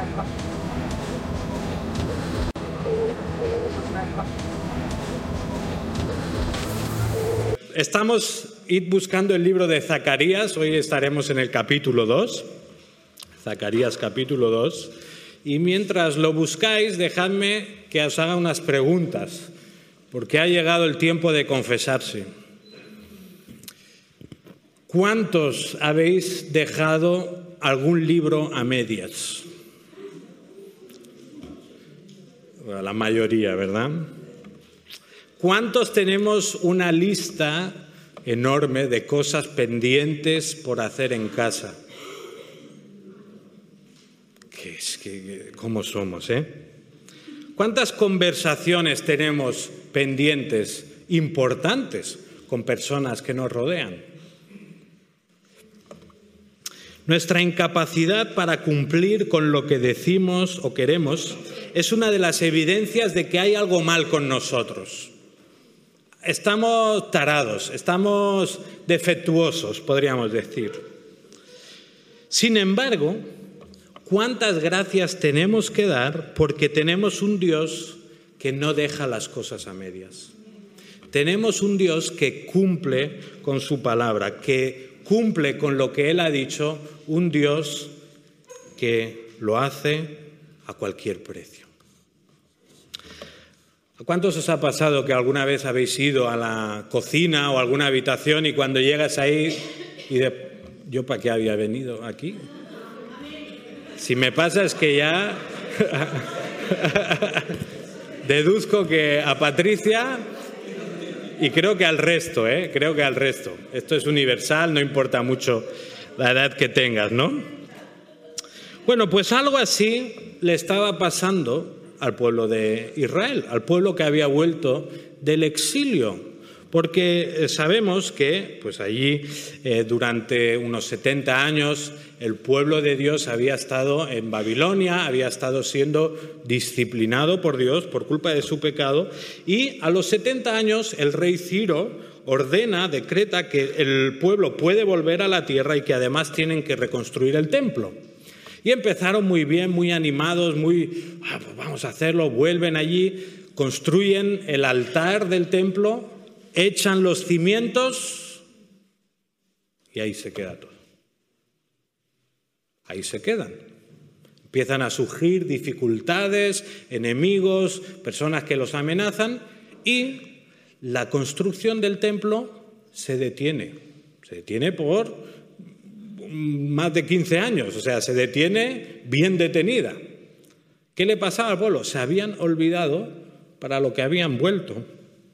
Estamos buscando el libro de Zacarías. Hoy estaremos en el capítulo 2. Zacarías capítulo 2. Y mientras lo buscáis, dejadme que os haga unas preguntas, porque ha llegado el tiempo de confesarse. ¿Cuántos habéis dejado algún libro a medias? Bueno, la mayoría, ¿verdad? ¿Cuántos tenemos una lista enorme de cosas pendientes por hacer en casa? ¿Cómo somos, eh? ¿Cuántas conversaciones tenemos pendientes, importantes, con personas que nos rodean? Nuestra incapacidad para cumplir con lo que decimos o queremos es una de las evidencias de que hay algo mal con nosotros. Estamos tarados, estamos defectuosos, podríamos decir. Sin embargo, ¿cuántas gracias tenemos que dar porque tenemos un Dios que no deja las cosas a medias? Tenemos un Dios que cumple con su palabra, que cumple con lo que Él ha dicho, un Dios que lo hace a cualquier precio. ¿A cuántos os ha pasado que alguna vez habéis ido a la cocina o a alguna habitación y cuando llegas ahí y ¿yo para qué había venido aquí? Si me pasa es que ya deduzco que a Patricia y creo que al resto, creo que al resto. Esto es universal, no importa mucho la edad que tengas, ¿no? Bueno, pues algo así le estaba pasando al pueblo de Israel, al pueblo que había vuelto del exilio, porque sabemos que pues allí durante unos 70 años el pueblo de Dios había estado en Babilonia, había estado siendo disciplinado por Dios por culpa de su pecado, y a los 70 años el rey Ciro decreta que el pueblo puede volver a la tierra y que además tienen que reconstruir el templo. Y empezaron muy bien, muy animados, pues vamos a hacerlo, vuelven allí, construyen el altar del templo, echan los cimientos y ahí se queda todo. Ahí se quedan. Empiezan a surgir dificultades, enemigos, personas que los amenazan y la construcción del templo se detiene. Se detiene por más de 15 años, o sea, se detiene bien detenida. ¿Qué le pasaba al pueblo? Se habían olvidado para lo que habían vuelto.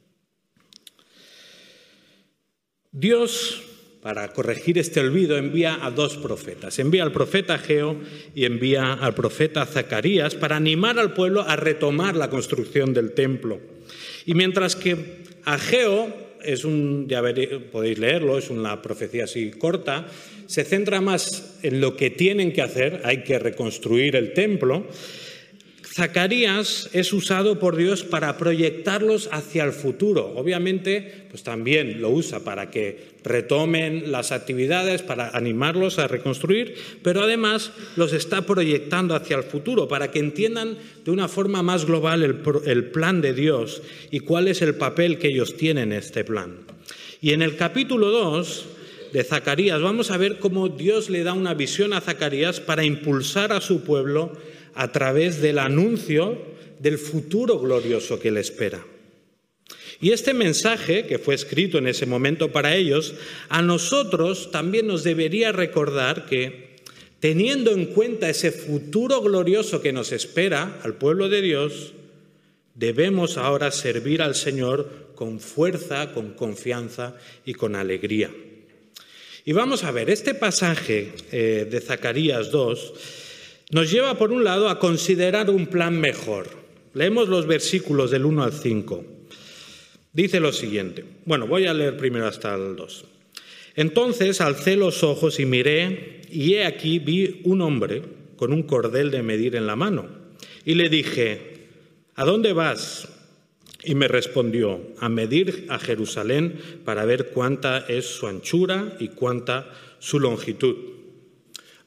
Dios, para corregir este olvido, envía a dos profetas. Envía al profeta Ageo y envía al profeta Zacarías para animar al pueblo a retomar la construcción del templo. Y mientras que Ageo podéis leerlo, es una profecía así corta, se centra más en lo que tienen que hacer, hay que reconstruir el templo. Zacarías es usado por Dios para proyectarlos hacia el futuro. Obviamente, pues también lo usa para que retomen las actividades, para animarlos a reconstruir, pero además los está proyectando hacia el futuro, para que entiendan de una forma más global el plan de Dios y cuál es el papel que ellos tienen en este plan. Y en el capítulo 2 de Zacarías vamos a ver cómo Dios le da una visión a Zacarías para impulsar a su pueblo a través del anuncio del futuro glorioso que le espera. Y este mensaje, que fue escrito en ese momento para ellos, a nosotros también nos debería recordar que, teniendo en cuenta ese futuro glorioso que nos espera al pueblo de Dios, debemos ahora servir al Señor con fuerza, con confianza y con alegría. Y vamos a ver, este pasaje de Zacarías 2 nos lleva, por un lado, a considerar un plan mejor. Leemos los versículos del 1 al 5. Dice lo siguiente. Bueno, voy a leer primero hasta el 2. Entonces alcé los ojos y miré, y he aquí vi un hombre con un cordel de medir en la mano. Y le dije, ¿a dónde vas? Y me respondió, a medir a Jerusalén para ver cuánta es su anchura y cuánta su longitud.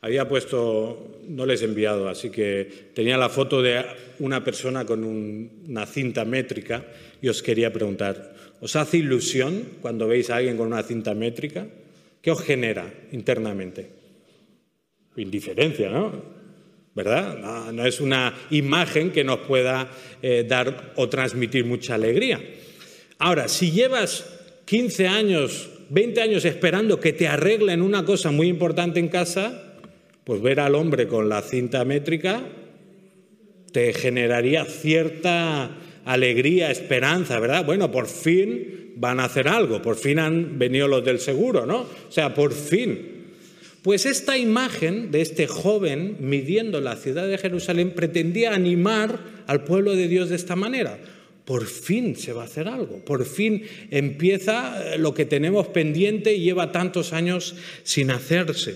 Había puesto, no les he enviado, así que tenía la foto de una persona con una cinta métrica y os quería preguntar, ¿os hace ilusión cuando veis a alguien con una cinta métrica? ¿Qué os genera internamente? Indiferencia, ¿no? ¿Verdad? No es una imagen que nos pueda dar o transmitir mucha alegría. Ahora, si llevas 15 años, 20 años esperando que te arreglen una cosa muy importante en casa, pues ver al hombre con la cinta métrica te generaría cierta alegría, esperanza, ¿verdad? Bueno, por fin van a hacer algo, por fin han venido los del seguro, ¿no? O sea, por fin. Pues esta imagen de este joven midiendo la ciudad de Jerusalén pretendía animar al pueblo de Dios de esta manera. Por fin se va a hacer algo, por fin empieza lo que tenemos pendiente y lleva tantos años sin hacerse.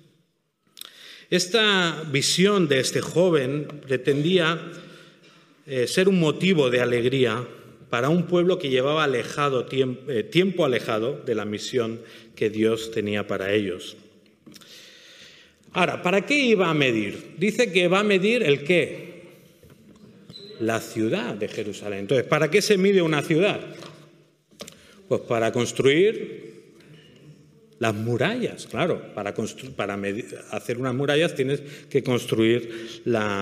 Esta visión de este joven pretendía ser un motivo de alegría para un pueblo que llevaba tiempo alejado de la misión que Dios tenía para ellos. Ahora, ¿para qué iba a medir? Dice que va a medir ¿el qué? La ciudad de Jerusalén. Entonces, ¿para qué se mide una ciudad? Pues para construir las murallas, claro. Para hacer unas murallas tienes que construir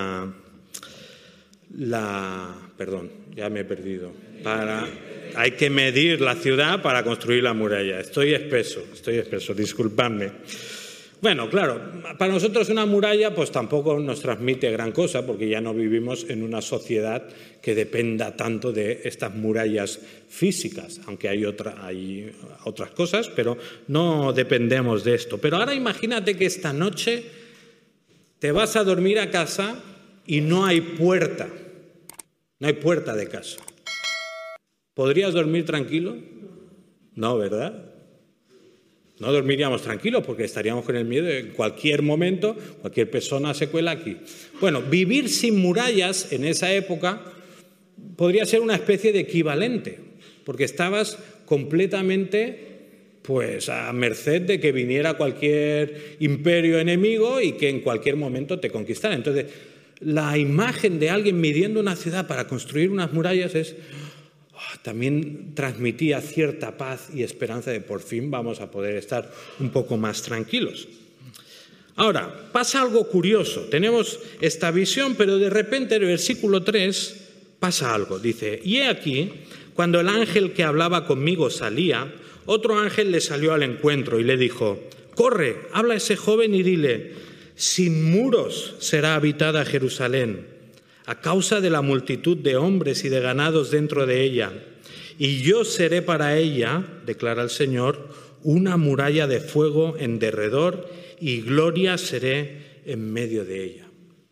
perdón, ya me he perdido. Hay que medir la ciudad para construir la muralla. Estoy espeso, disculpadme. Bueno, claro, para nosotros una muralla pues tampoco nos transmite gran cosa porque ya no vivimos en una sociedad que dependa tanto de estas murallas físicas, aunque hay otras cosas, pero no dependemos de esto. Pero ahora imagínate que esta noche te vas a dormir a casa y no hay puerta de casa. ¿Podrías dormir tranquilo? No, ¿verdad? No dormiríamos tranquilos porque estaríamos con el miedo de en cualquier momento, cualquier persona se cuela aquí. Bueno, vivir sin murallas en esa época podría ser una especie de equivalente, porque estabas completamente pues a merced de que viniera cualquier imperio enemigo y que en cualquier momento te conquistara. Entonces, la imagen de alguien midiendo una ciudad para construir unas murallas también transmitía cierta paz y esperanza de por fin vamos a poder estar un poco más tranquilos. Ahora, pasa algo curioso. Tenemos esta visión, pero de repente en el versículo 3 pasa algo. Dice, y he aquí, cuando el ángel que hablaba conmigo salía, otro ángel le salió al encuentro y le dijo, corre, habla a ese joven y dile, sin muros será habitada Jerusalén, a causa de la multitud de hombres y de ganados dentro de ella. Y yo seré para ella, declara el Señor, una muralla de fuego en derredor y gloria seré en medio de ella.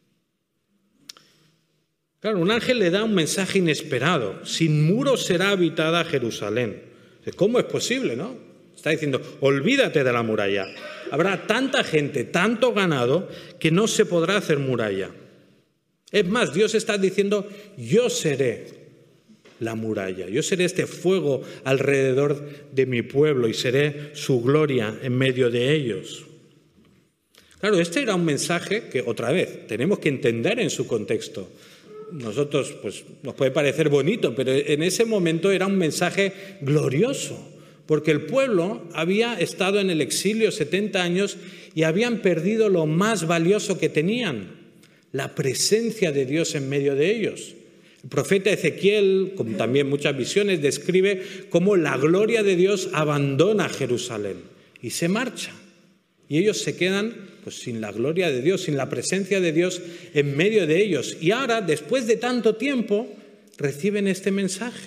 Claro, un ángel le da un mensaje inesperado. Sin muros será habitada Jerusalén. ¿Cómo es posible, no? Está diciendo, olvídate de la muralla. Habrá tanta gente, tanto ganado, que no se podrá hacer muralla. Es más, Dios está diciendo, yo seré la muralla, yo seré este fuego alrededor de mi pueblo y seré su gloria en medio de ellos. Claro, este era un mensaje que, otra vez, tenemos que entender en su contexto. Nosotros, pues, nos puede parecer bonito, pero en ese momento era un mensaje glorioso, porque el pueblo había estado en el exilio 70 años y habían perdido lo más valioso que tenían, la presencia de Dios en medio de ellos. El profeta Ezequiel, como también muchas visiones, describe cómo la gloria de Dios abandona Jerusalén y se marcha. Y ellos se quedan pues, sin la gloria de Dios, sin la presencia de Dios en medio de ellos. Y ahora, después de tanto tiempo, reciben este mensaje.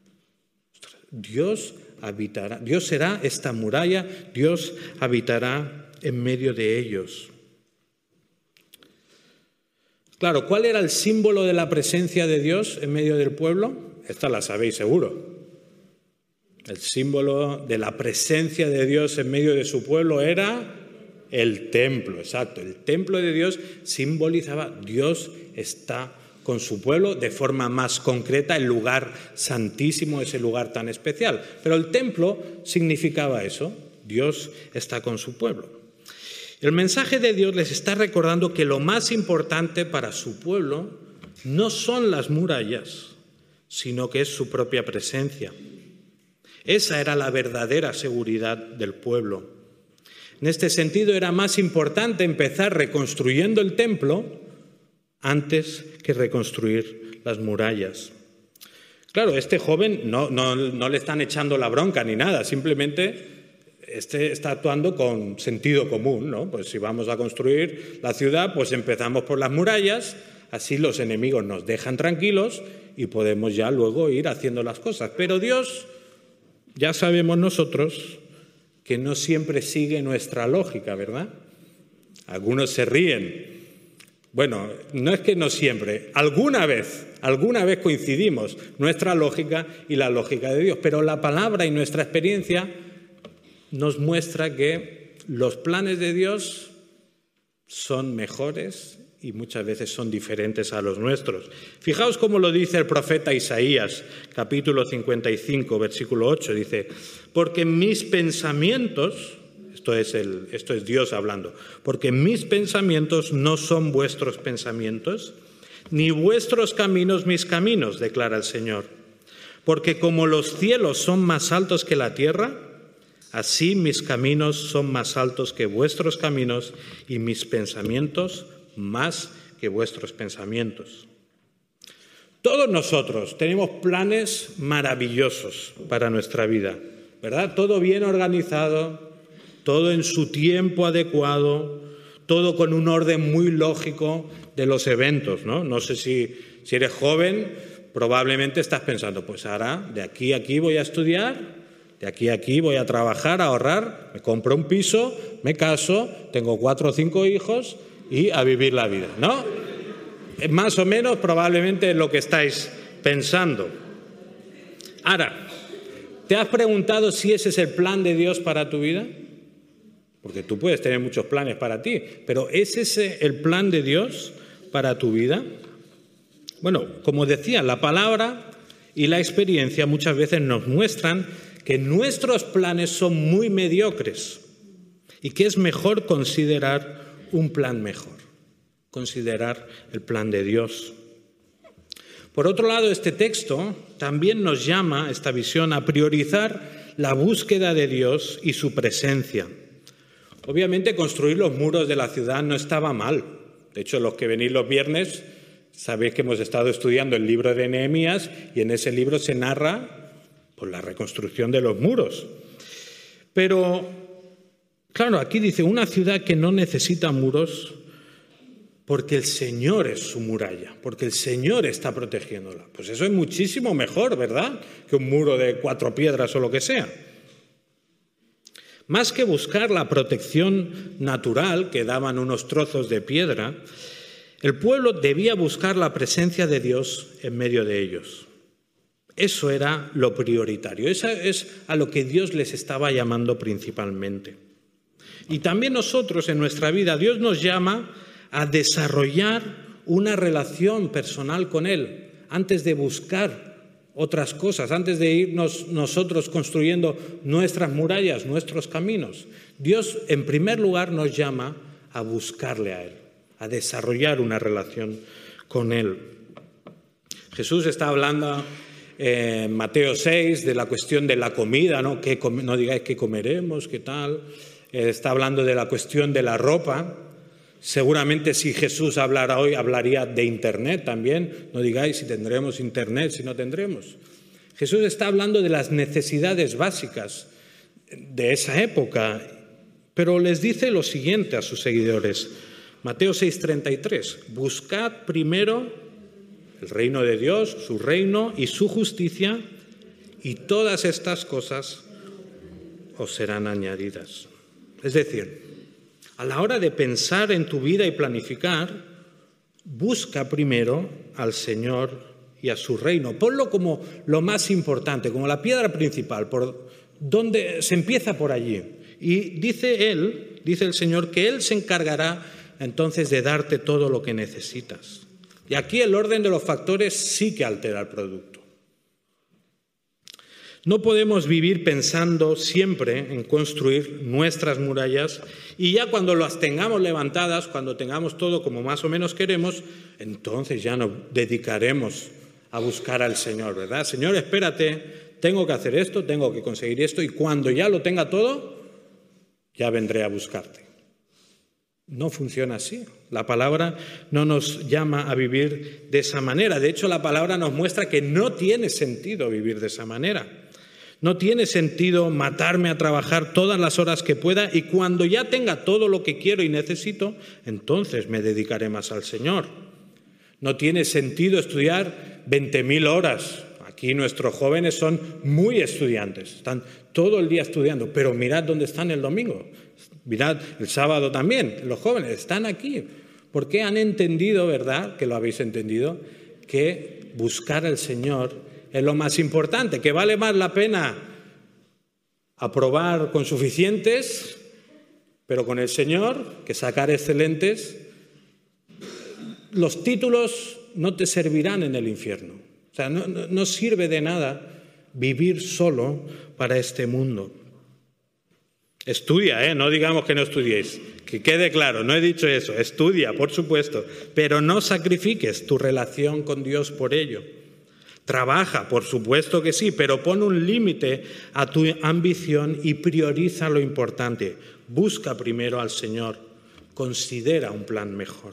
Dios habitará, Dios será esta muralla, Dios habitará en medio de ellos. Claro, ¿cuál era el símbolo de la presencia de Dios en medio del pueblo? Esta la sabéis seguro. El símbolo de la presencia de Dios en medio de su pueblo era el templo, exacto. El templo de Dios simbolizaba Dios está con su pueblo, de forma más concreta, el lugar santísimo, ese lugar tan especial. Pero el templo significaba eso, Dios está con su pueblo. El mensaje de Dios les está recordando que lo más importante para su pueblo no son las murallas, sino que es su propia presencia. Esa era la verdadera seguridad del pueblo. En este sentido, era más importante empezar reconstruyendo el templo antes que reconstruir las murallas. Claro, este joven no le están echando la bronca ni nada, simplemente está actuando con sentido común, ¿no? Pues si vamos a construir la ciudad, pues empezamos por las murallas, así los enemigos nos dejan tranquilos y podemos ya luego ir haciendo las cosas. Pero Dios, ya sabemos nosotros, que no siempre sigue nuestra lógica, ¿verdad? Algunos se ríen. Bueno, no es que no siempre, alguna vez coincidimos nuestra lógica y la lógica de Dios, pero la palabra y nuestra experiencia nos muestra que los planes de Dios son mejores y muchas veces son diferentes a los nuestros. Fijaos cómo lo dice el profeta Isaías, capítulo 55, versículo 8, dice: porque mis pensamientos, esto es Dios hablando, porque mis pensamientos no son vuestros pensamientos, ni vuestros caminos mis caminos, declara el Señor. Porque como los cielos son más altos que la tierra, así mis caminos son más altos que vuestros caminos y mis pensamientos más que vuestros pensamientos. Todos nosotros tenemos planes maravillosos para nuestra vida, ¿verdad? Todo bien organizado, todo en su tiempo adecuado, todo con un orden muy lógico de los eventos, ¿no? No sé si eres joven, probablemente estás pensando, pues ahora de aquí a aquí voy a estudiar, de aquí a aquí voy a trabajar, a ahorrar, me compro un piso, me caso, tengo 4 o 5 hijos y a vivir la vida, ¿no? Más o menos probablemente es lo que estáis pensando. Ahora, ¿te has preguntado si ese es el plan de Dios para tu vida? Porque tú puedes tener muchos planes para ti, pero ¿es ese el plan de Dios para tu vida? Bueno, como decía, la palabra y la experiencia muchas veces nos muestran que nuestros planes son muy mediocres y que es mejor considerar un plan mejor, considerar el plan de Dios. Por otro lado, este texto también nos llama, esta visión, a priorizar la búsqueda de Dios y su presencia. Obviamente, construir los muros de la ciudad no estaba mal. De hecho, los que venís los viernes, sabéis que hemos estado estudiando el libro de Nehemías y en ese libro se narra pues, la reconstrucción de los muros. Pero, claro, aquí dice, una ciudad que no necesita muros porque el Señor es su muralla, porque el Señor está protegiéndola. Pues eso es muchísimo mejor, ¿verdad?, que un muro de 4 piedras o lo que sea. Más que buscar la protección natural que daban unos trozos de piedra, el pueblo debía buscar la presencia de Dios en medio de ellos. Eso era lo prioritario, eso es a lo que Dios les estaba llamando principalmente. Y también nosotros en nuestra vida, Dios nos llama a desarrollar una relación personal con Él antes de buscar otras cosas, antes de irnos nosotros construyendo nuestras murallas, nuestros caminos. Dios, en primer lugar, nos llama a buscarle a Él, a desarrollar una relación con Él. Jesús está hablando en Mateo 6 de la cuestión de la comida, ¿no? No digáis qué comeremos, qué tal. Está hablando de la cuestión de la ropa. Seguramente si Jesús hablara hoy, hablaría de Internet también. No digáis si tendremos Internet, si no tendremos. Jesús está hablando de las necesidades básicas de esa época, pero les dice lo siguiente a sus seguidores. Mateo 6:33, buscad primero el reino de Dios, su reino y su justicia, y todas estas cosas os serán añadidas. Es decir, a la hora de pensar en tu vida y planificar, busca primero al Señor y a su reino. Ponlo como lo más importante, como la piedra principal, por donde se empieza por allí. Y dice el Señor, que Él se encargará entonces de darte todo lo que necesitas. Y aquí el orden de los factores sí que altera el producto. No podemos vivir pensando siempre en construir nuestras murallas y ya cuando las tengamos levantadas, cuando tengamos todo como más o menos queremos, entonces ya nos dedicaremos a buscar al Señor, ¿verdad? Señor, espérate, tengo que hacer esto, tengo que conseguir esto y cuando ya lo tenga todo, ya vendré a buscarte. No funciona así. La palabra no nos llama a vivir de esa manera. De hecho, la palabra nos muestra que no tiene sentido vivir de esa manera. No tiene sentido matarme a trabajar todas las horas que pueda y cuando ya tenga todo lo que quiero y necesito, entonces me dedicaré más al Señor. No tiene sentido estudiar 20.000 horas. Aquí nuestros jóvenes son muy estudiantes, están todo el día estudiando, pero mirad dónde están el domingo, mirad el sábado también, los jóvenes están aquí, porque han entendido, ¿verdad?, que lo habéis entendido, que buscar al Señor es lo más importante, que vale más la pena aprobar con suficientes, pero con el Señor, que sacar excelentes. Los títulos no te servirán en el infierno. O sea, no sirve de nada vivir solo para este mundo. Estudia, no digamos que no estudiéis, que quede claro, no he dicho eso, estudia, por supuesto, pero no sacrifiques tu relación con Dios por ello. Trabaja, por supuesto que sí, pero pon un límite a tu ambición y prioriza lo importante. Busca primero al Señor, considera un plan mejor.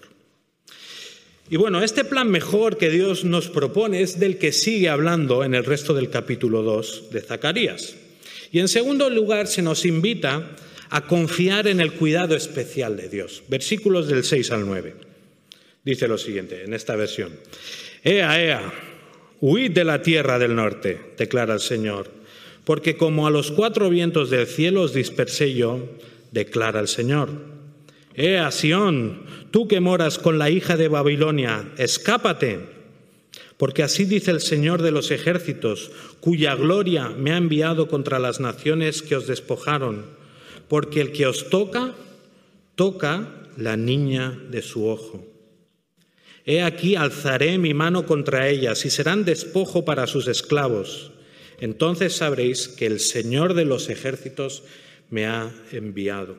Y bueno, este plan mejor que Dios nos propone es del que sigue hablando en el resto del capítulo 2 de Zacarías. Y en segundo lugar se nos invita a confiar en el cuidado especial de Dios. Versículos del 6 al 9. Dice lo siguiente en esta versión. Ea, ea, huid de la tierra del norte, declara el Señor, porque como a los 4 vientos del cielo os dispersé yo, declara el Señor. Ea, Sión, tú que moras con la hija de Babilonia, escápate, porque así dice el Señor de los ejércitos, cuya gloria me ha enviado contra las naciones que os despojaron, porque el que os toca, toca la niña de su ojo. He aquí alzaré mi mano contra ellas y serán despojo para sus esclavos. Entonces sabréis que el Señor de los ejércitos me ha enviado.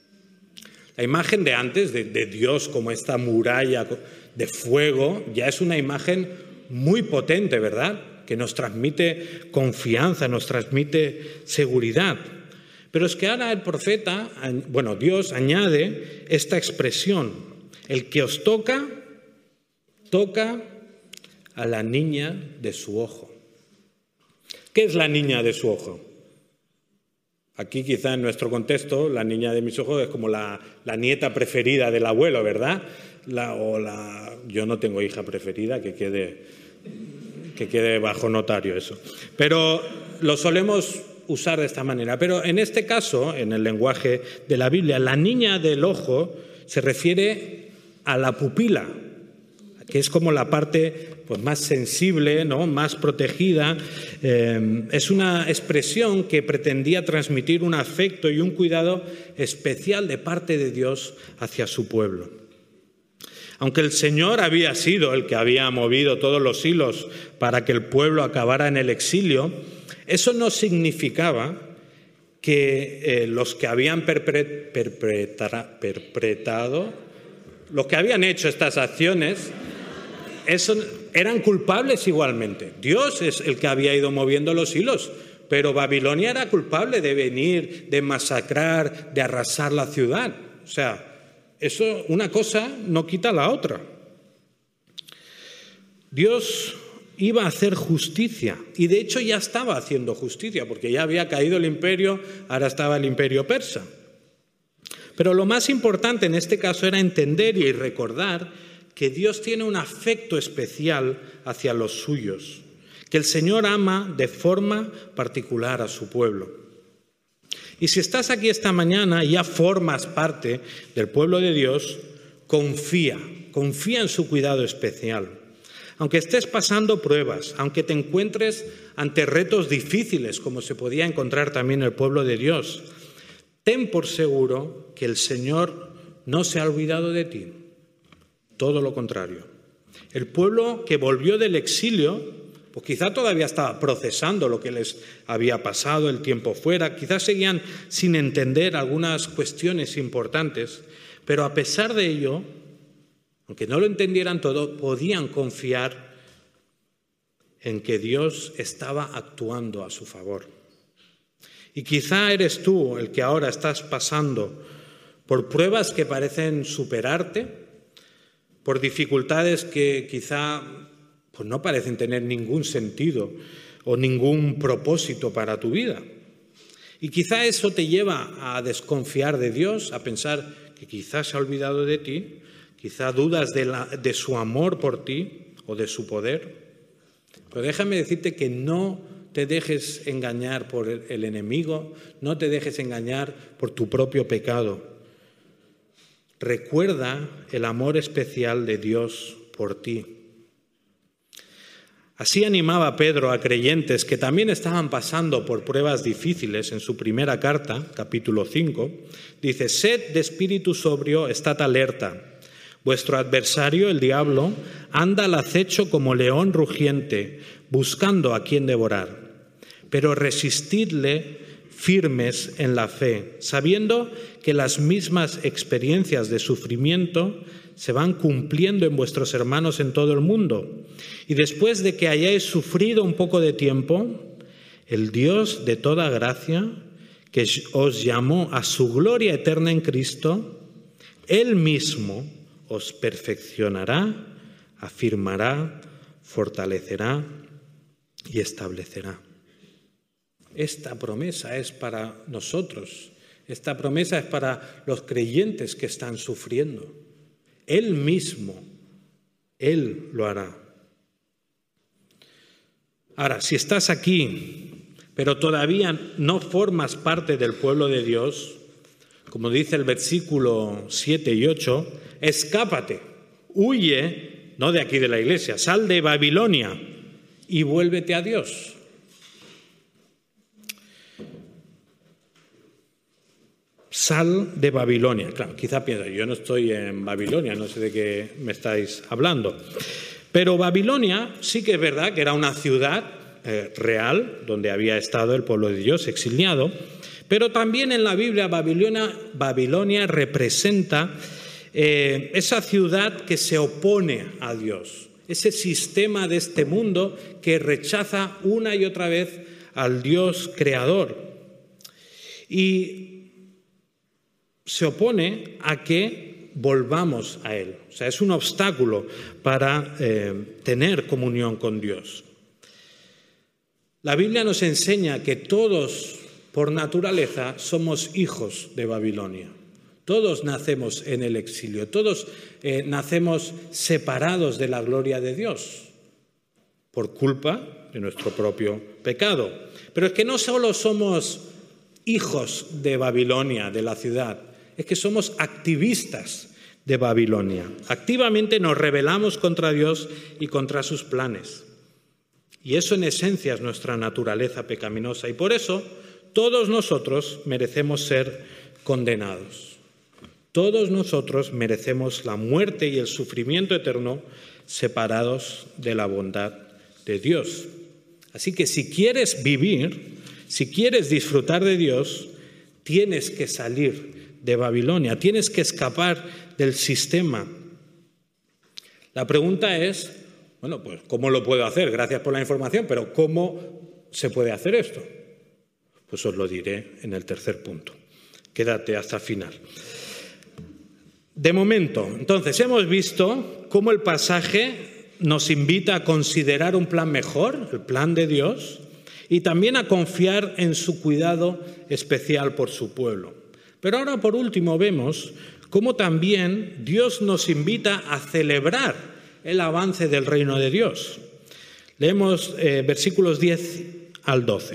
La imagen de antes, de Dios como esta muralla de fuego, ya es una imagen muy potente, ¿verdad? Que nos transmite confianza, nos transmite seguridad. Pero es que ahora el profeta, Dios añade esta expresión, el que os toca, toca a la niña de su ojo. ¿Qué es la niña de su ojo? Aquí quizá en nuestro contexto la niña de mis ojos es como la nieta preferida del abuelo, ¿verdad? Yo no tengo hija preferida, que quede bajo notario eso. Pero lo solemos usar de esta manera. Pero en este caso, en el lenguaje de la Biblia, la niña del ojo se refiere a la pupila, que es como la parte más sensible, ¿no?, más protegida. Es una expresión que pretendía transmitir un afecto y un cuidado especial de parte de Dios hacia su pueblo. Aunque el Señor había sido el que había movido todos los hilos para que el pueblo acabara en el exilio, eso no significaba que los que habían perpetrado, los que habían hecho estas acciones, eran culpables igualmente. Dios es el que había ido moviendo los hilos, pero Babilonia era culpable de venir, de masacrar, de arrasar la ciudad. O sea, eso, una cosa no quita la otra. Dios iba a hacer justicia y de hecho ya estaba haciendo justicia porque ya había caído el imperio, ahora estaba el imperio persa. Pero lo más importante en este caso era entender y recordar que Dios tiene un afecto especial hacia los suyos, que el Señor ama de forma particular a su pueblo. Y si estás aquí esta mañana y ya formas parte del pueblo de Dios, confía en su cuidado especial. Aunque estés pasando pruebas, aunque te encuentres ante retos difíciles, como se podía encontrar también el pueblo de Dios, ten por seguro que el Señor no se ha olvidado de ti. Todo lo contrario. El pueblo que volvió del exilio pues quizá todavía estaba procesando lo que les había pasado, el tiempo fuera, quizás seguían sin entender algunas cuestiones importantes, pero a pesar de ello, aunque no lo entendieran todo, podían confiar en que Dios estaba actuando a su favor. Y quizá eres tú el que ahora estás pasando por pruebas que parecen superarte, por dificultades que quizá pues no parecen tener ningún sentido o ningún propósito para tu vida. Y quizá eso te lleva a desconfiar de Dios, a pensar que quizás se ha olvidado de ti, quizá dudas de su amor por ti o de su poder. Pero déjame decirte que no te dejes engañar por el enemigo, no te dejes engañar por tu propio pecado. Recuerda el amor especial de Dios por ti. Así animaba Pedro a creyentes que también estaban pasando por pruebas difíciles en su primera carta, capítulo 5. Dice: sed de espíritu sobrio, estad alerta. Vuestro adversario, el diablo, anda al acecho como león rugiente, buscando a quien devorar. Pero resistidle firmes en la fe, sabiendo que las mismas experiencias de sufrimiento se van cumpliendo en vuestros hermanos en todo el mundo. Y después de que hayáis sufrido un poco de tiempo, el Dios de toda gracia, que os llamó a su gloria eterna en Cristo, Él mismo os perfeccionará, afirmará, fortalecerá y establecerá. Esta promesa es para nosotros, esta promesa es para los creyentes que están sufriendo. Él mismo, Él lo hará. Ahora, si estás aquí, pero todavía no formas parte del pueblo de Dios, como dice el versículo 7 y 8, escápate, huye, no de aquí de la iglesia, sal de Babilonia y vuélvete a Dios. Sal de Babilonia. Claro, quizá piensa, yo no estoy en Babilonia, no sé de qué me estáis hablando. Pero Babilonia sí que es verdad que era una ciudad real, donde había estado el pueblo de Dios exiliado, pero también en la Biblia Babilonia representa esa ciudad que se opone a Dios, ese sistema de este mundo que rechaza una y otra vez al Dios creador. Y se opone a que volvamos a Él. O sea, es un obstáculo para tener comunión con Dios. La Biblia nos enseña que todos, por naturaleza, somos hijos de Babilonia. Todos nacemos en el exilio, todos nacemos separados de la gloria de Dios por culpa de nuestro propio pecado. Pero es que no solo somos hijos de Babilonia, de la ciudad, es que somos activistas de Babilonia. Activamente nos rebelamos contra Dios y contra sus planes. Y eso en esencia es nuestra naturaleza pecaminosa. Y por eso todos nosotros merecemos ser condenados. Todos nosotros merecemos la muerte y el sufrimiento eterno separados de la bondad de Dios. Así que si quieres vivir, si quieres disfrutar de Dios, tienes que salir de Babilonia, tienes que escapar del sistema. La pregunta es, bueno, pues ¿cómo lo puedo hacer? Gracias por la información, pero ¿cómo se puede hacer esto? Pues os lo diré en el tercer punto. Quédate hasta el final. De momento, entonces, hemos visto cómo el pasaje nos invita a considerar un plan mejor, el plan de Dios, y también a confiar en su cuidado especial por su pueblo. Pero ahora, por último, vemos cómo también Dios nos invita a celebrar el avance del reino de Dios. Leemos versículos 10 al 12.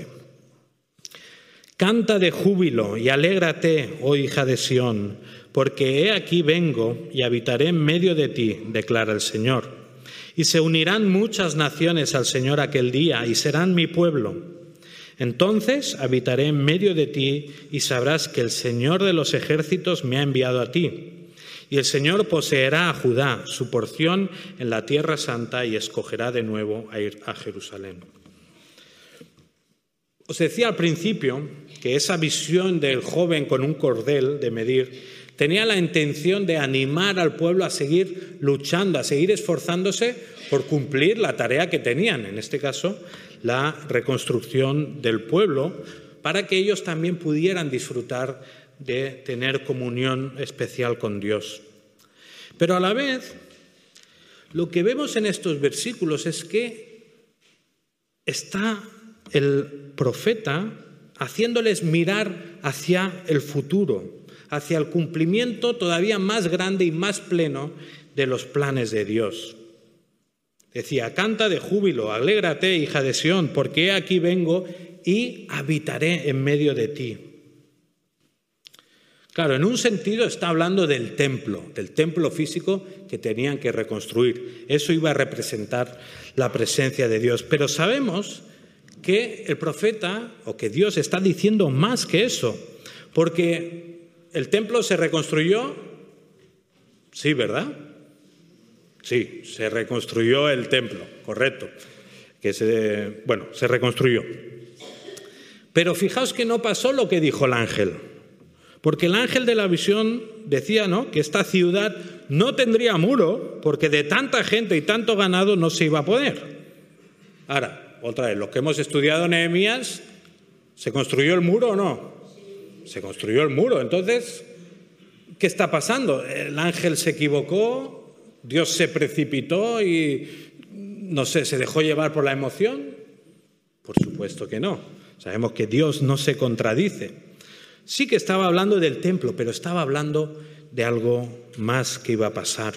Canta de júbilo y alégrate, oh hija de Sión, porque he aquí vengo y habitaré en medio de ti, declara el Señor. Y se unirán muchas naciones al Señor aquel día y serán mi pueblo. Entonces habitaré en medio de ti y sabrás que el Señor de los ejércitos me ha enviado a ti. Y el Señor poseerá a Judá, su porción en la tierra santa, y escogerá de nuevo a ir a Jerusalén. Os decía al principio que esa visión del joven con un cordel de medir tenía la intención de animar al pueblo a seguir luchando, a seguir esforzándose por cumplir la tarea que tenían, en este caso, la reconstrucción del pueblo, para que ellos también pudieran disfrutar de tener comunión especial con Dios. Pero a la vez, lo que vemos en estos versículos es que está el profeta haciéndoles mirar hacia el futuro, hacia el cumplimiento todavía más grande y más pleno de los planes de Dios. Decía: canta de júbilo, alégrate, hija de Sión, porque he aquí vengo y habitaré en medio de ti. Claro, en un sentido está hablando del templo físico que tenían que reconstruir. Eso iba a representar la presencia de Dios. Pero sabemos que el profeta, o que Dios está diciendo más que eso, porque el templo se reconstruyó, sí, ¿verdad? Sí, se reconstruyó el templo, correcto. Se reconstruyó. Pero fijaos que no pasó lo que dijo el ángel. Porque el ángel de la visión decía, ¿no?, que esta ciudad no tendría muro porque de tanta gente y tanto ganado no se iba a poder. Ahora, otra vez, los que hemos estudiado Nehemías, ¿se construyó el muro o no? Se construyó el muro. Entonces, ¿qué está pasando? El ángel se equivocó, Dios se precipitó y, no sé, ¿se dejó llevar por la emoción? Por supuesto que no. Sabemos que Dios no se contradice. Sí que estaba hablando del templo, pero estaba hablando de algo más que iba a pasar.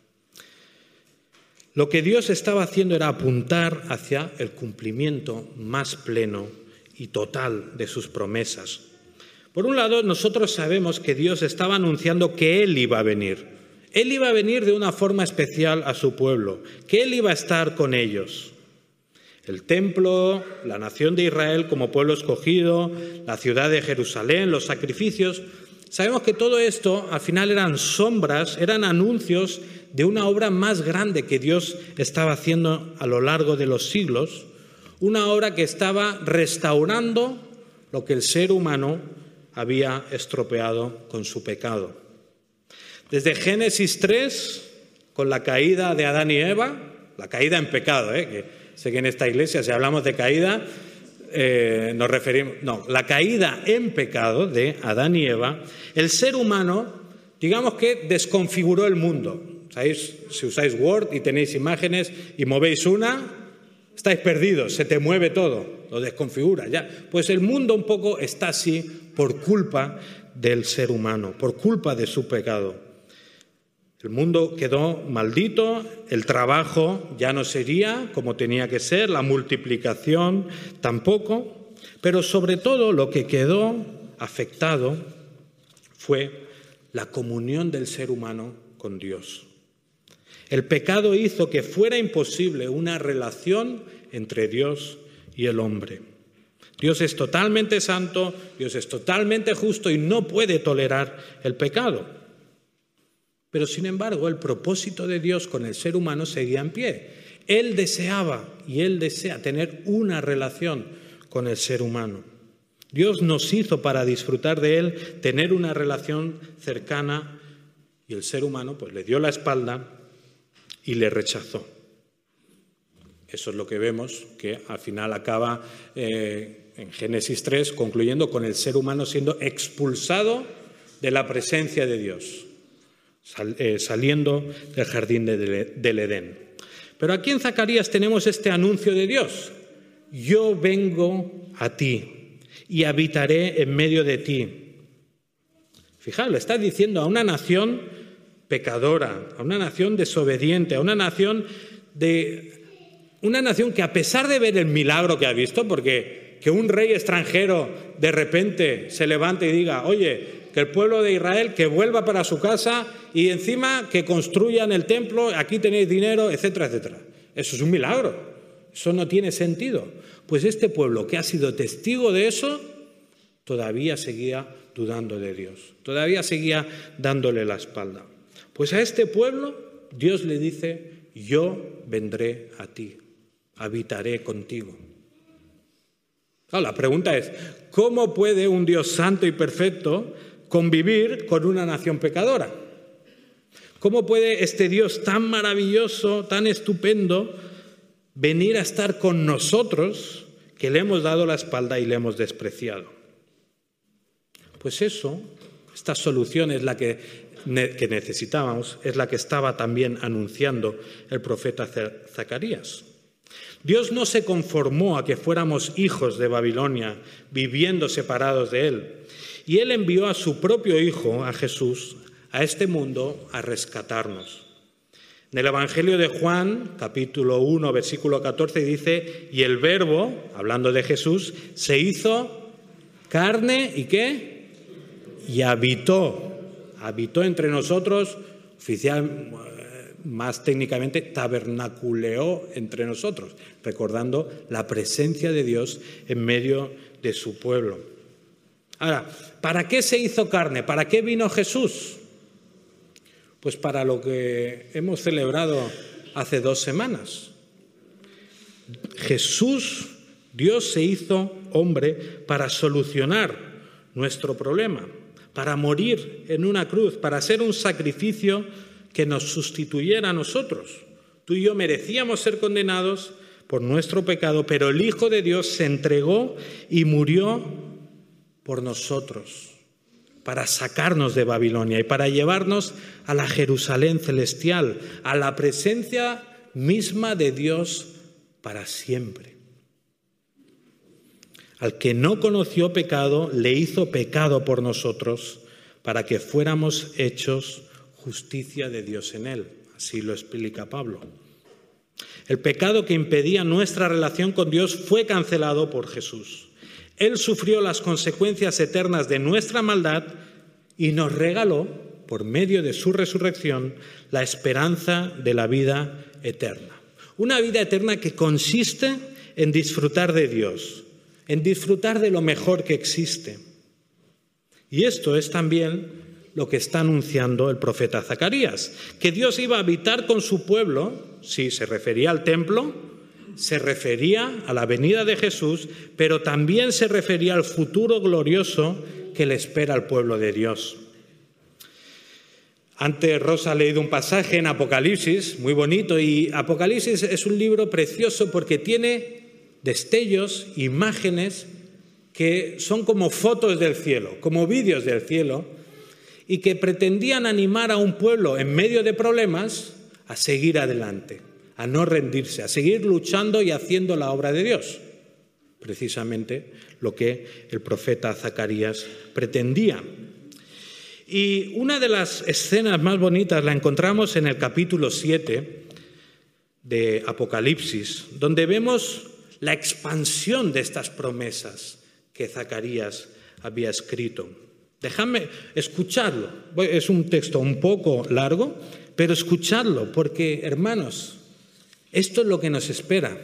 Lo que Dios estaba haciendo era apuntar hacia el cumplimiento más pleno y total de sus promesas. Por un lado, nosotros sabemos que Dios estaba anunciando que Él iba a venir. Él iba a venir de una forma especial a su pueblo, que Él iba a estar con ellos. El templo, la nación de Israel como pueblo escogido, la ciudad de Jerusalén, los sacrificios. Sabemos que todo esto al final eran sombras, eran anuncios de una obra más grande que Dios estaba haciendo a lo largo de los siglos, una obra que estaba restaurando lo que el ser humano había estropeado con su pecado. Desde Génesis 3, con la caída de Adán y Eva, la caída en pecado, que sé que en esta iglesia, si hablamos de caída, nos referimos... No, la caída en pecado de Adán y Eva, el ser humano, digamos que desconfiguró el mundo. ¿Sabéis? Si usáis Word y tenéis imágenes y movéis una, estáis perdidos, se te mueve todo, lo desconfigura ya. Pues el mundo un poco está así por culpa del ser humano, por culpa de su pecado. El mundo quedó maldito, el trabajo ya no sería como tenía que ser, la multiplicación tampoco, pero sobre todo lo que quedó afectado fue la comunión del ser humano con Dios. El pecado hizo que fuera imposible una relación entre Dios y el hombre. Dios es totalmente santo, Dios es totalmente justo y no puede tolerar el pecado. Pero, sin embargo, el propósito de Dios con el ser humano seguía en pie. Él deseaba y Él desea tener una relación con el ser humano. Dios nos hizo para disfrutar de Él, tener una relación cercana, y el ser humano pues le dio la espalda y le rechazó. Eso es lo que vemos, que al final acaba en Génesis 3, concluyendo con el ser humano siendo expulsado de la presencia de Dios. Saliendo del jardín del Edén. Pero aquí en Zacarías tenemos este anuncio de Dios: yo vengo a ti y habitaré en medio de ti. Fijaos, le está diciendo a una nación pecadora, a una nación desobediente, a una nación que, a pesar de ver el milagro que ha visto, porque que un rey extranjero de repente se levante y diga: oye, que el pueblo de Israel que vuelva para su casa y encima que construyan el templo, aquí tenéis dinero, etcétera, etcétera. Eso es un milagro, eso no tiene sentido. Pues este pueblo que ha sido testigo de eso, todavía seguía dudando de Dios, todavía seguía dándole la espalda. Pues a este pueblo Dios le dice: yo vendré a ti, habitaré contigo. La pregunta es: ¿cómo puede un Dios santo y perfecto convivir con una nación pecadora? ¿Cómo puede este Dios tan maravilloso, tan estupendo, venir a estar con nosotros, que le hemos dado la espalda y le hemos despreciado? Pues esta solución es la que necesitábamos, es la que estaba también anunciando el profeta Zacarías. Dios no se conformó a que fuéramos hijos de Babilonia, viviendo separados de Él. Y Él envió a su propio Hijo, a Jesús, a este mundo a rescatarnos. En el Evangelio de Juan, capítulo 1, versículo 14, dice: y el Verbo, hablando de Jesús, se hizo carne, ¿y qué? Y habitó entre nosotros, más técnicamente, tabernaculeó entre nosotros, recordando la presencia de Dios en medio de su pueblo. Ahora, ¿para qué se hizo carne? ¿Para qué vino Jesús? Pues para lo que hemos celebrado hace 2 semanas. Jesús, Dios se hizo hombre para solucionar nuestro problema, para morir en una cruz, para ser un sacrificio que nos sustituyera a nosotros. Tú y yo merecíamos ser condenados por nuestro pecado, pero el Hijo de Dios se entregó y murió por nosotros, para sacarnos de Babilonia y para llevarnos a la Jerusalén celestial, a la presencia misma de Dios para siempre. Al que no conoció pecado, le hizo pecado por nosotros, para que fuéramos hechos justicia de Dios en él. Así lo explica Pablo. El pecado que impedía nuestra relación con Dios fue cancelado por Jesús. Él sufrió las consecuencias eternas de nuestra maldad y nos regaló, por medio de su resurrección, la esperanza de la vida eterna. Una vida eterna que consiste en disfrutar de Dios, en disfrutar de lo mejor que existe. Y esto es también lo que está anunciando el profeta Zacarías, que Dios iba a habitar con su pueblo. Sí, se refería al templo, se refería a la venida de Jesús, pero también se refería al futuro glorioso que le espera al pueblo de Dios. Antes Rosa ha leído un pasaje en Apocalipsis, muy bonito, y Apocalipsis es un libro precioso porque tiene destellos, imágenes que son como fotos del cielo, como vídeos del cielo, y que pretendían animar a un pueblo en medio de problemas a seguir adelante, a no rendirse, a seguir luchando y haciendo la obra de Dios. Precisamente lo que el profeta Zacarías pretendía. Y una de las escenas más bonitas la encontramos en el capítulo 7 de Apocalipsis, donde vemos la expansión de estas promesas que Zacarías había escrito. Dejadme escucharlo. Es un texto un poco largo, pero escuchadlo, porque, hermanos, esto es lo que nos espera.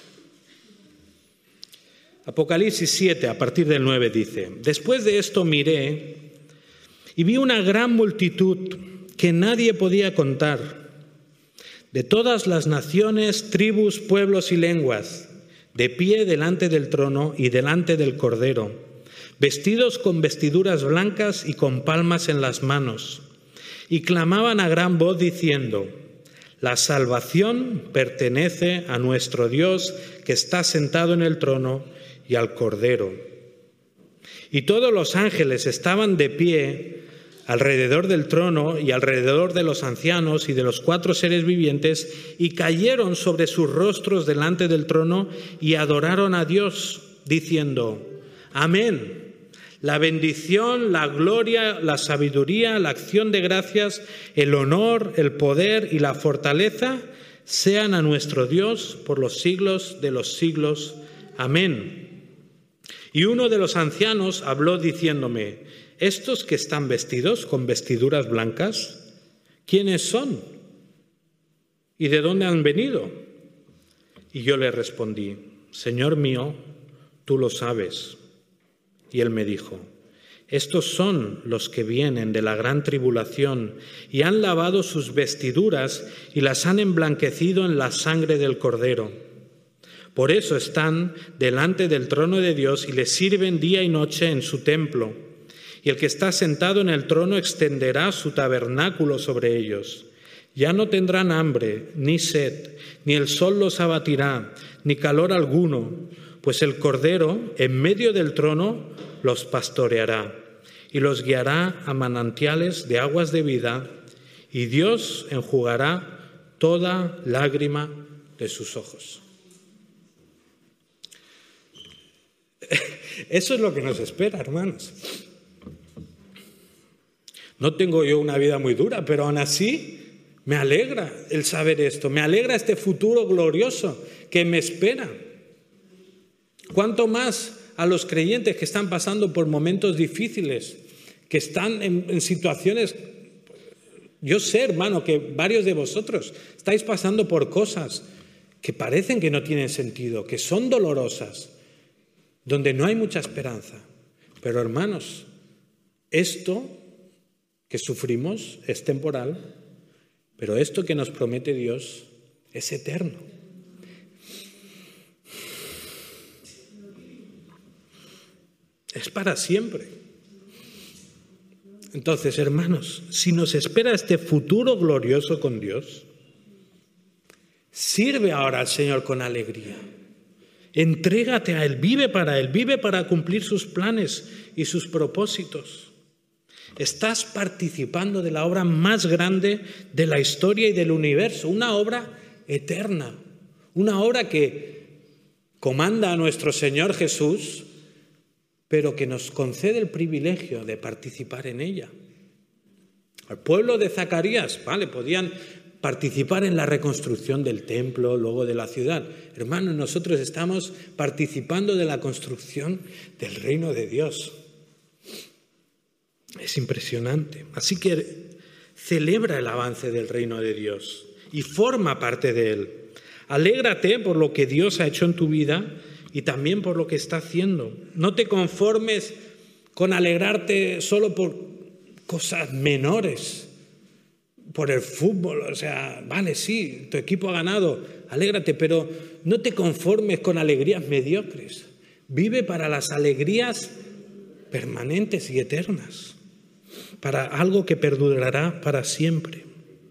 Apocalipsis 7, a partir del 9, dice: después de esto miré y vi una gran multitud que nadie podía contar, de todas las naciones, tribus, pueblos y lenguas, de pie delante del trono y delante del Cordero, vestidos con vestiduras blancas y con palmas en las manos, y clamaban a gran voz diciendo: la salvación pertenece a nuestro Dios que está sentado en el trono y al Cordero. Y todos los ángeles estaban de pie alrededor del trono y alrededor de los ancianos y de los 4 seres vivientes, y cayeron sobre sus rostros delante del trono y adoraron a Dios, diciendo: amén. La bendición, la gloria, la sabiduría, la acción de gracias, el honor, el poder y la fortaleza sean a nuestro Dios por los siglos de los siglos. Amén. Y uno de los ancianos habló diciéndome: ¿estos que están vestidos con vestiduras blancas, quiénes son? ¿Y de dónde han venido? Y yo le respondí: Señor mío, tú lo sabes. Y él me dijo: Estos son los que vienen de la gran tribulación y han lavado sus vestiduras y las han emblanquecido en la sangre del Cordero. Por eso están delante del trono de Dios y le sirven día y noche en su templo. Y el que está sentado en el trono extenderá su tabernáculo sobre ellos. Ya no tendrán hambre, ni sed, ni el sol los abatirá, ni calor alguno, pues el Cordero en medio del trono los pastoreará y los guiará a manantiales de aguas de vida, y Dios enjugará toda lágrima de sus ojos. Eso es lo que nos espera, hermanos. No tengo yo una vida muy dura, pero aún así me alegra el saber esto, me alegra este futuro glorioso que me espera. ¿Cuánto más a los creyentes que están pasando por momentos difíciles, que están en situaciones? Yo sé, hermano, que varios de vosotros estáis pasando por cosas que parecen que no tienen sentido, que son dolorosas, donde no hay mucha esperanza. Pero, hermanos, esto que sufrimos es temporal, pero esto que nos promete Dios es eterno. Es para siempre. Entonces, hermanos, si nos espera este futuro glorioso con Dios, sirve ahora al Señor con alegría. Entrégate a Él, vive para cumplir sus planes y sus propósitos. Estás participando de la obra más grande de la historia y del universo, una obra eterna, una obra que comanda a nuestro Señor Jesús, pero que nos concede el privilegio de participar en ella. Al pueblo de Zacarías, podían participar en la reconstrucción del templo, luego de la ciudad. Hermanos, nosotros estamos participando de la construcción del reino de Dios. Es impresionante. Así que celebra el avance del reino de Dios y forma parte de él. Alégrate por lo que Dios ha hecho en tu vida y también por lo que está haciendo. No te conformes con alegrarte solo por cosas menores, por el fútbol. Vale, sí, tu equipo ha ganado, alégrate, pero no te conformes con alegrías mediocres. Vive para las alegrías permanentes y eternas, para algo que perdurará para siempre.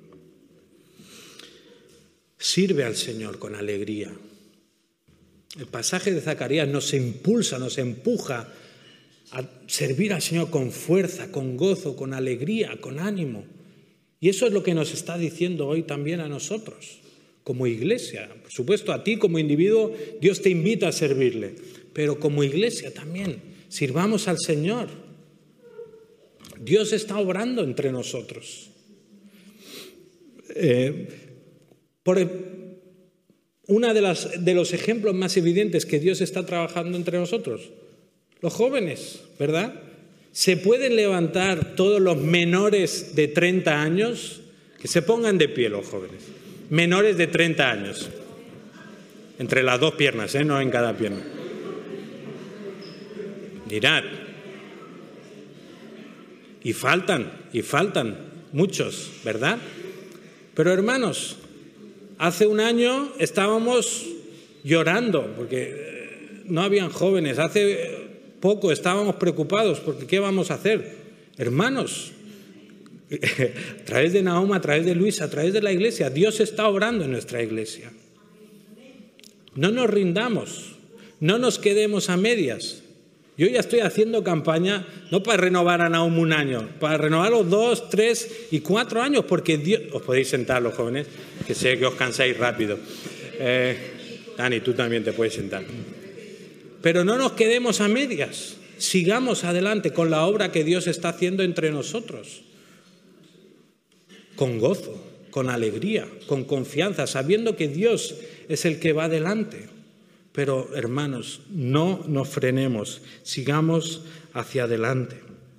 Sirve al Señor con alegría. El pasaje de Zacarías nos impulsa, nos empuja a servir al Señor con fuerza, con gozo, con alegría, con ánimo. Y eso es lo que nos está diciendo hoy también a nosotros, como iglesia. Por supuesto, a ti como individuo, Dios te invita a servirle, pero como iglesia también, sirvamos al Señor. Dios está obrando entre nosotros. Uno de los ejemplos más evidentes que Dios está trabajando entre nosotros, los jóvenes, ¿verdad? ¿Se pueden levantar todos los menores de 30 años? Que se pongan de pie los jóvenes. Menores de 30 años. Entre las dos piernas, no en cada pierna. Mirad. Y faltan muchos, ¿verdad? Pero hermanos, hace un año estábamos llorando porque no habían jóvenes. Hace poco estábamos preocupados porque ¿qué vamos a hacer? Hermanos, a través de Nahoma, a través de Luisa, a través de la iglesia, Dios está obrando en nuestra iglesia. No nos rindamos, no nos quedemos a medias. Yo ya estoy haciendo campaña, no para renovar a Nahum un año, para renovar los 2, 3 y 4 años, porque Dios... Os podéis sentar los jóvenes, que sé que os cansáis rápido. Dani, tú también te puedes sentar. Pero no nos quedemos a medias, sigamos adelante con la obra que Dios está haciendo entre nosotros. Con gozo, con alegría, con confianza, sabiendo que Dios es el que va adelante. Pero, hermanos, no nos frenemos, sigamos hacia adelante.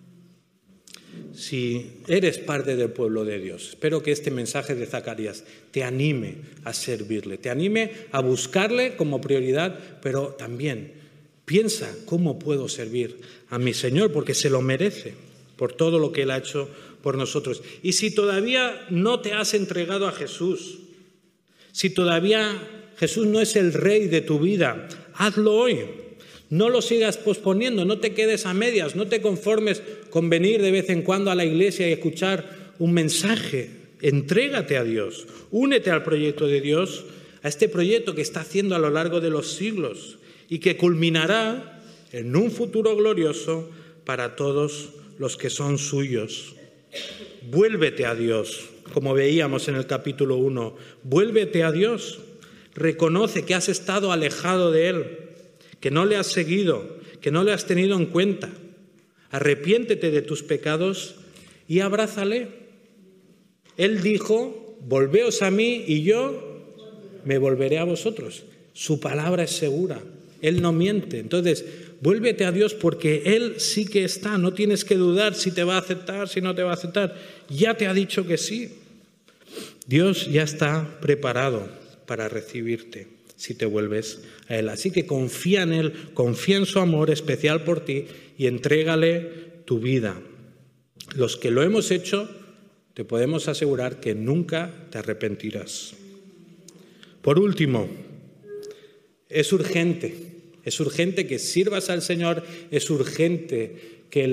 Si eres parte del pueblo de Dios, espero que este mensaje de Zacarías te anime a servirle, te anime a buscarle como prioridad, pero también Piensa cómo puedo servir a mi Señor, porque se lo merece por todo lo que Él ha hecho por nosotros. Y si todavía no te has entregado a Jesús, si todavía Jesús no es el Rey de tu vida, hazlo hoy. No lo sigas posponiendo, no te quedes a medias, no te conformes con venir de vez en cuando a la iglesia y escuchar un mensaje. Entrégate a Dios, únete al proyecto de Dios, a este proyecto que está haciendo a lo largo de los siglos y que culminará en un futuro glorioso para todos los que son suyos. Vuélvete a Dios, como veíamos en el capítulo 1. Vuélvete a Dios. Reconoce que has estado alejado de Él, que no le has seguido, que no le has tenido en cuenta. Arrepiéntete de tus pecados y abrázale. Él dijo, volveos a mí y yo me volveré a vosotros. Su palabra es segura. Él no miente. Entonces, vuélvete a Dios porque Él sí que está. No tienes que dudar si te va a aceptar, si no te va a aceptar. Ya te ha dicho que sí. Dios ya está preparado para recibirte si te vuelves a Él. Así que confía en Él, confía en su amor especial por ti y entrégale tu vida. Los que lo hemos hecho, te podemos asegurar que nunca te arrepentirás. Por último, es urgente que sirvas al Señor, es urgente que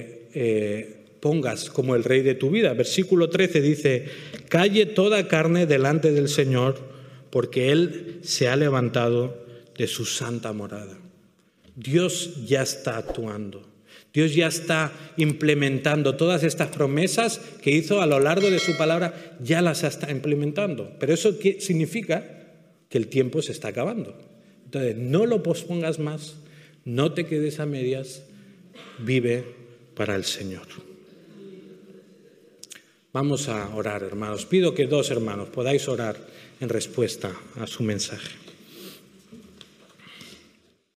le pongas como el Rey de tu vida. Versículo 13 dice, calle toda carne delante del Señor, porque Él se ha levantado de su santa morada. Dios ya está actuando. Dios ya está implementando todas estas promesas que hizo a lo largo de su palabra, ya las está implementando. Pero eso significa que el tiempo se está acabando. Entonces, no lo pospongas más, no te quedes a medias, vive para el Señor. Vamos a orar, hermanos. Pido que 2 hermanos podáis orar en respuesta a su mensaje.